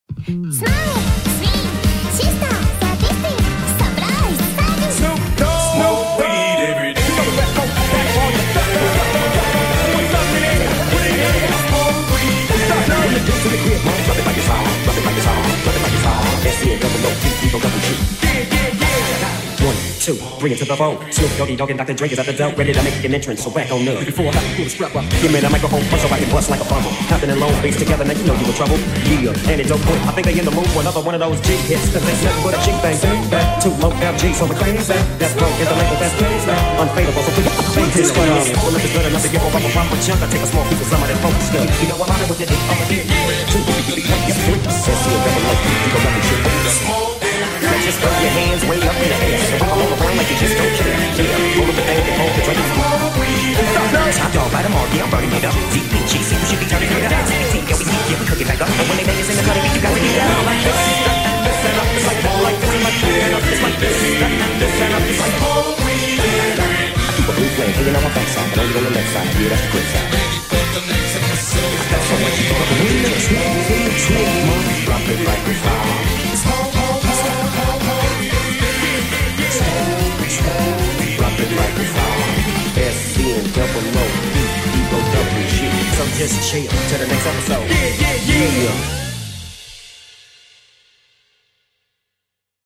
Smile, swing, sister, sadistic, surprise, sudden. Snoop Dogg. Smoke weed every day. From the West Coast back on the what's up in it? What it is? Smoke weed every day. When the dude to the crib, mom, drop it like it's hot. Drop it like it's hot. Drop it like it's hot. That's it, double O, we gon' double G. One, two, three into the four. Snoop Doggy Dogg and Dr. Dre is at the door, ready to make an entrance. So back on up. Before I pull the strap up, give me the microphone so I can bust like a bumble. Hopping in long bass together, now you know you in trouble. Yeah, and it don't quit. I think they in the mood for another one of those G hits. Cause there's nothing but a G thing. Back too low, now G, so we're crazy. That's broke, is the label that's crazy. Unfadable, so we beat this one. Well, if it's good enough to give over a proper chunk, I take a small piece of some of that focus stuff. You know I'm out with it, I'm a hit. Two, three, three, says see a double up, you gon' double shit. Just throw your hands way up in the air. So roll around like you just don't care. Yeah, roll up the thing and hold the drink. Top dog, bite them all, yeah, I'm burning it up. DPG, see you should be turning it up. CBT, yeah, we cook it back up. And when they make us in the cutting, you got to get down like this. Listen up, it's like that, like this, like this, it's like this. Listen up, it's like whole weed. I keep a blue flame hanging on my backside, but only on the left side. Yeah, that's the good side. That's so much you thought of me. Drop it like it's hot. Drop it like it's hot. SC and double O, E-O-W-G. So just chill till the next episode. Yeah.